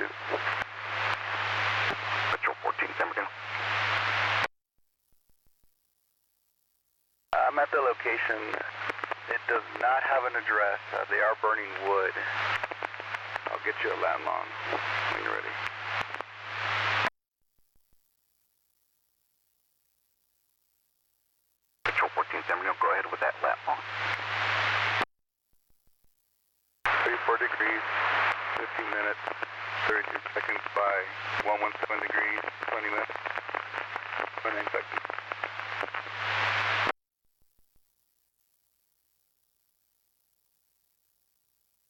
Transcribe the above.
pursuit. Patrol 14, San Bernardino. I'm at the location. It does not have an address. They are burning wood. I'll get you a landlong when you're ready. Patrol 14, San Bernardino, go ahead with that landlong. 34 degrees, 15 minutes, 32 seconds by 117 degrees, 20 minutes, 29 seconds.